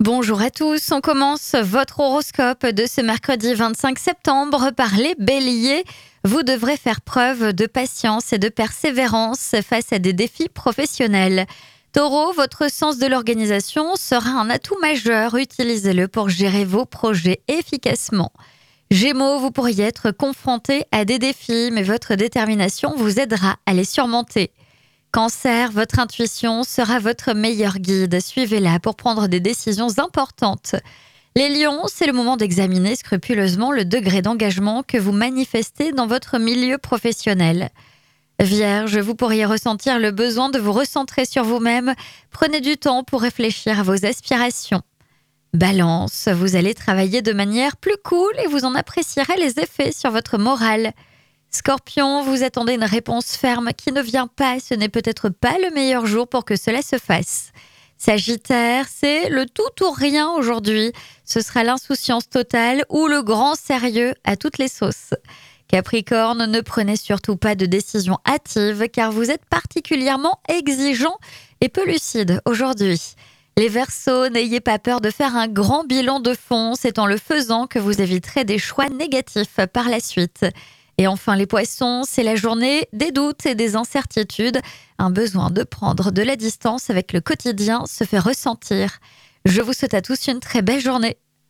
Bonjour à tous, on commence votre horoscope de ce mercredi 25 septembre par les béliers. Vous devrez faire preuve de patience et de persévérance face à des défis professionnels. Taureau, votre sens de l'organisation sera un atout majeur, utilisez-le pour gérer vos projets efficacement. Gémeaux, vous pourriez être confronté à des défis, mais votre détermination vous aidera à les surmonter. Cancer, votre intuition sera votre meilleur guide. Suivez-la pour prendre des décisions importantes. Les lions, c'est le moment d'examiner scrupuleusement le degré d'engagement que vous manifestez dans votre milieu professionnel. Vierge, vous pourriez ressentir le besoin de vous recentrer sur vous-même. Prenez du temps pour réfléchir à vos aspirations. Balance, vous allez travailler de manière plus cool et vous en apprécierez les effets sur votre morale. Scorpion, vous attendez une réponse ferme qui ne vient pas, ce n'est peut-être pas le meilleur jour pour que cela se fasse. Sagittaire, c'est le tout ou rien aujourd'hui. Ce sera l'insouciance totale ou le grand sérieux à toutes les sauces. Capricorne, ne prenez surtout pas de décision hâtive car vous êtes particulièrement exigeant et peu lucide aujourd'hui. Les Verseaux, n'ayez pas peur de faire un grand bilan de fond, c'est en le faisant que vous éviterez des choix négatifs par la suite. Et enfin les Poissons, c'est la journée des doutes et des incertitudes. Un besoin de prendre de la distance avec le quotidien se fait ressentir. Je vous souhaite à tous une très belle journée.